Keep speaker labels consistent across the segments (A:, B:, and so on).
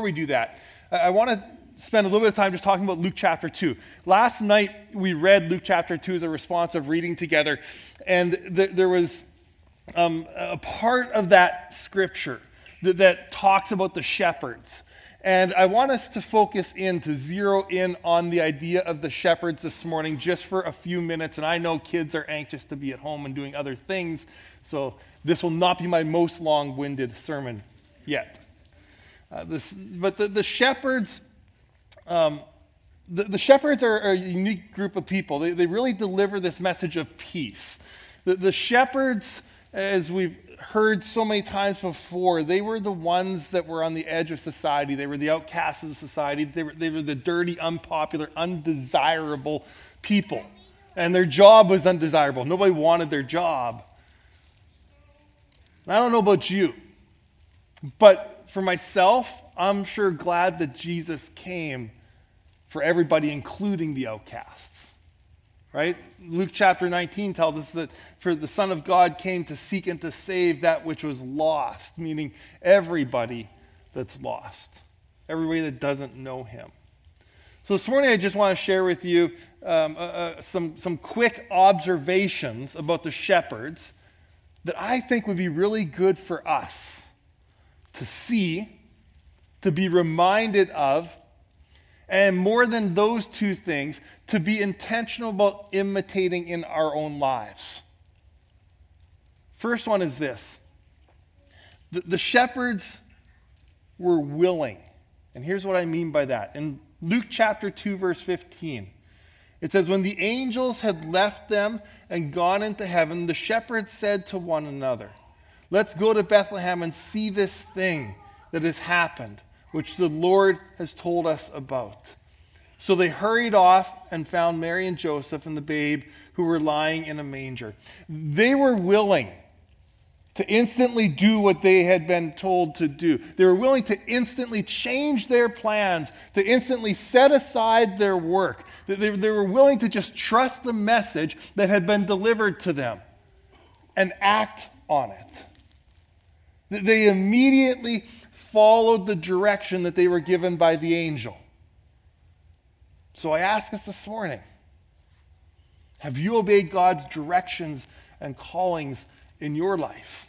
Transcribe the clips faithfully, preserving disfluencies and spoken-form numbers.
A: before we do that, I, I want to spend a little bit of time just talking about Luke chapter two. Last night, we read Luke chapter two as a response of reading together, and th- there was um, a part of that scripture that, that talks about the shepherds. And I want us to focus in, to zero in on the idea of the shepherds this morning just for a few minutes. And I know kids are anxious to be at home and doing other things, so this will not be my most long-winded sermon yet. Uh, this, but the, the shepherds, um, the, the shepherds are, are a unique group of people. They, they really deliver this message of peace. The, the shepherds, as we've heard so many times before, they were the ones that were on the edge of society. They were the outcasts of society. They were, they were the dirty, unpopular, undesirable people. And their job was undesirable. Nobody wanted their job. And I don't know about you, but for myself, I'm sure glad that Jesus came for everybody, including the outcasts. Right? Luke chapter nineteen tells us that for the Son of God came to seek and to save that which was lost, meaning everybody that's lost, everybody that doesn't know him. So this morning I just want to share with you um, uh, uh, some, some quick observations about the shepherds that I think would be really good for us to see, to be reminded of, and more than those two things, to be intentional about imitating in our own lives. First one is this. The, the shepherds were willing. And here's what I mean by that. In Luke chapter two, verse fifteen, it says, when the angels had left them and gone into heaven, the shepherds said to one another, let's go to Bethlehem and see this thing that has happened, which the Lord has told us about. So they hurried off and found Mary and Joseph and the babe who were lying in a manger. They were willing to instantly do what they had been told to do. They were willing to instantly change their plans, to instantly set aside their work. They, they were willing to just trust the message that had been delivered to them and act on it. They immediately followed the direction that they were given by the angel. So I ask us this morning, have you obeyed God's directions and callings in your life?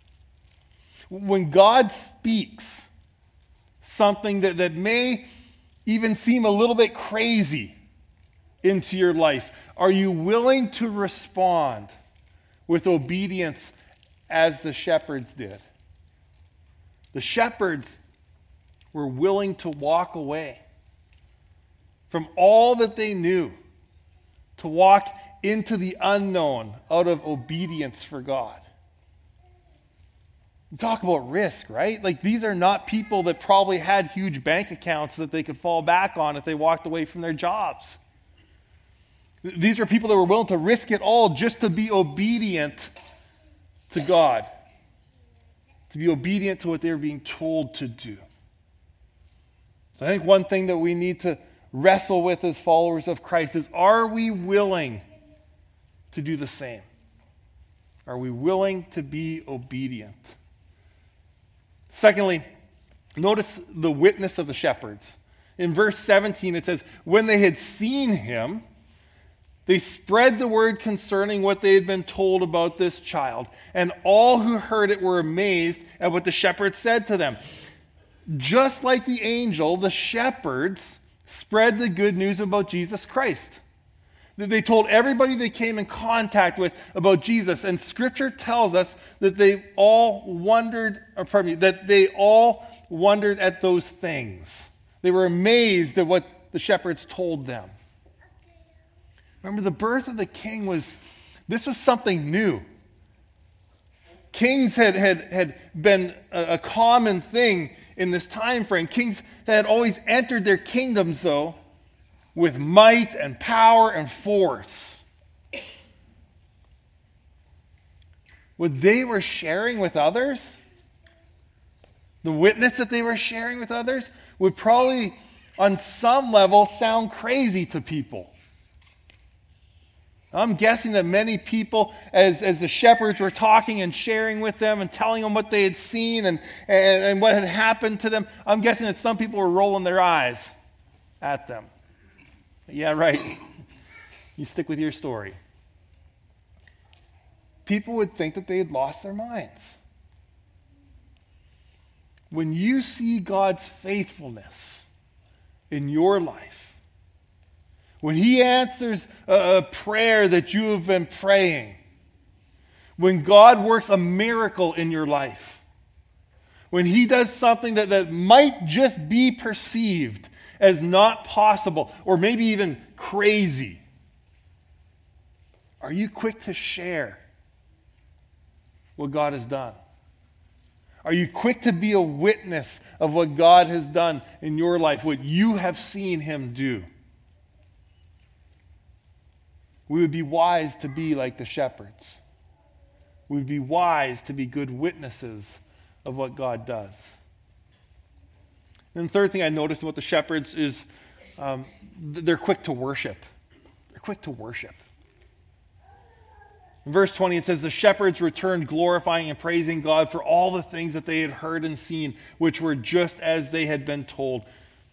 A: When God speaks something that, that may even seem a little bit crazy into your life, are you willing to respond with obedience as the shepherds did? The shepherds were willing to walk away from all that they knew, to walk into the unknown out of obedience for God. Talk about risk, right? Like, these are not people that probably had huge bank accounts that they could fall back on if they walked away from their jobs. These are people that were willing to risk it all just to be obedient to God, to be obedient to what they were being told to do. So I think one thing that we need to wrestle with as followers of Christ is, are we willing to do the same? Are we willing to be obedient? Secondly, notice the witness of the shepherds. In verse seventeen, it says, when they had seen him, they spread the word concerning what they had been told about this child, and all who heard it were amazed at what the shepherds said to them. Just like the angel, the shepherds spread the good news about Jesus Christ. They told everybody they came in contact with about Jesus, and Scripture tells us that they all wondered, or pardon me, that they all wondered at those things. They were amazed at what the shepherds told them. Remember, the birth of the king was, this was something new. Kings had, had, had been a, a common thing in this time frame. Kings had always entered their kingdoms, though, with might and power and force. What they were sharing with others, the witness that they were sharing with others, would probably, on some level, sound crazy to people. I'm guessing that many people, as, as the shepherds were talking and sharing with them and telling them what they had seen and, and, and what had happened to them, I'm guessing that some people were rolling their eyes at them. Yeah, right. You stick with your story. People would think that they had lost their minds. When you see God's faithfulness in your life, when he answers a prayer that you have been praying, when God works a miracle in your life, when he does something that, that might just be perceived as not possible or maybe even crazy, are you quick to share what God has done? Are you quick to be a witness of what God has done in your life, what you have seen him do? We would be wise to be like the shepherds. We would be wise to be good witnesses of what God does. And the third thing I noticed about the shepherds is um, they're quick to worship. They're quick to worship. In verse twenty, it says, the shepherds returned glorifying and praising God for all the things that they had heard and seen, which were just as they had been told.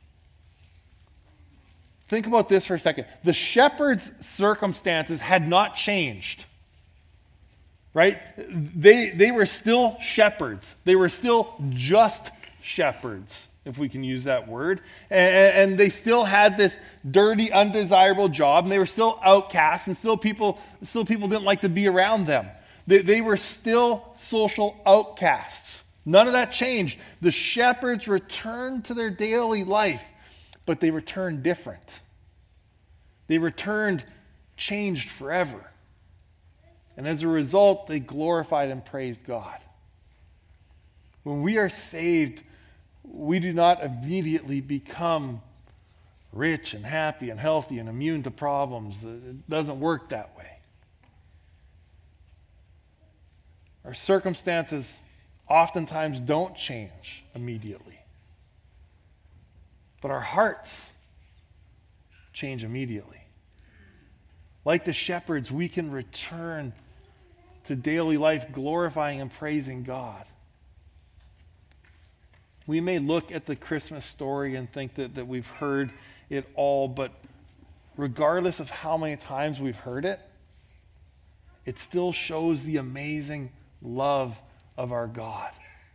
A: Think about this for a second. The shepherds' circumstances had not changed, right? They, they were still shepherds. They were still just shepherds, if we can use that word. And, and they still had this dirty, undesirable job, and they were still outcasts, and still people, still people didn't like to be around them. They, they were still social outcasts. None of that changed. The shepherds returned to their daily life, but they returned different. They returned changed forever. And as a result, they glorified and praised God. When we are saved, we do not immediately become rich and happy and healthy and immune to problems. It doesn't work that way. Our circumstances oftentimes don't change immediately. But our hearts change immediately. Like the shepherds, we can return to daily life glorifying and praising God. We may look at the Christmas story and think that, that we've heard it all, but regardless of how many times we've heard it, it still shows the amazing love of our God.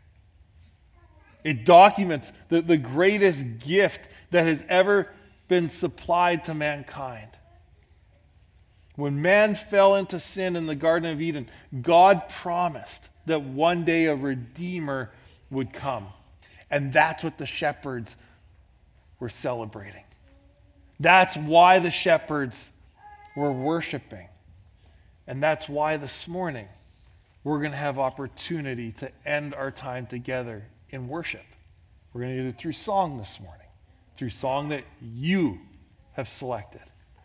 A: It documents the, the greatest gift that has ever been supplied to mankind. When man fell into sin in the Garden of Eden, God promised that one day a Redeemer would come. And that's what the shepherds were celebrating. That's why the shepherds were worshiping. And that's why this morning we're going to have opportunity to end our time together in worship. We're going to do it through song this morning, through song that you have selected.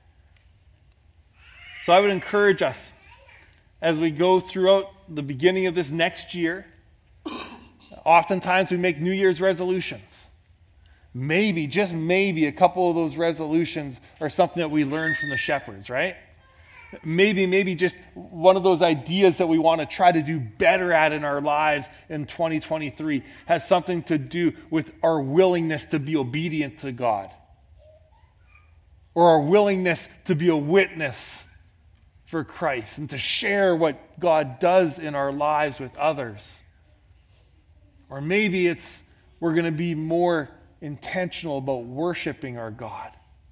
A: So I would encourage us as we go throughout the beginning of this next year. Oftentimes we make New Year's resolutions. Maybe, just maybe, a couple of those resolutions are something that we learned from the shepherds, right? Maybe, maybe just one of those ideas that we want to try to do better at in our lives in twenty twenty-three has something to do with our willingness to be obedient to God, or our willingness to be a witness for Christ and to share what God does in our lives with others. Or maybe it's we're going to be more intentional about worshiping our God.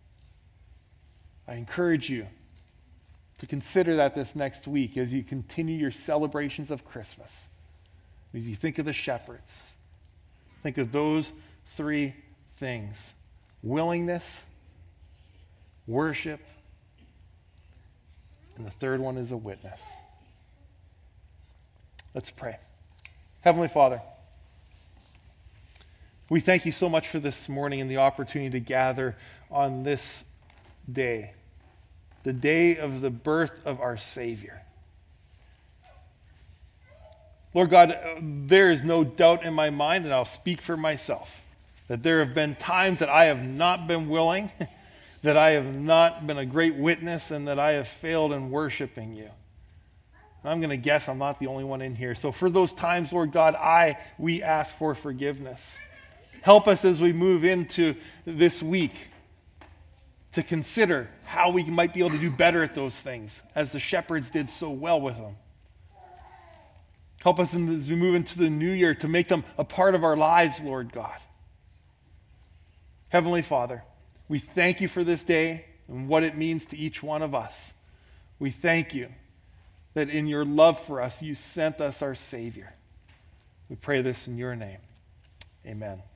A: I encourage you to consider that this next week as you continue your celebrations of Christmas. As you think of the shepherds, think of those three things: willingness, worship, and the third one is a witness. Let's pray. Heavenly Father, we thank you so much for this morning and the opportunity to gather on this day, the day of the birth of our Savior. Lord God, there is no doubt in my mind, and I'll speak for myself, that there have been times that I have not been willing that I have not been a great witness and that I have failed in worshiping you. And I'm going to guess I'm not the only one in here. So for those times, Lord God, I, we ask for forgiveness. Help us as we move into this week to consider how we might be able to do better at those things, as the shepherds did so well with them. Help us in, as we move into the new year to make them a part of our lives, Lord God. Heavenly Father, we thank you for this day and what it means to each one of us. We thank you that in your love for us, you sent us our Savior. We pray this in your name. Amen.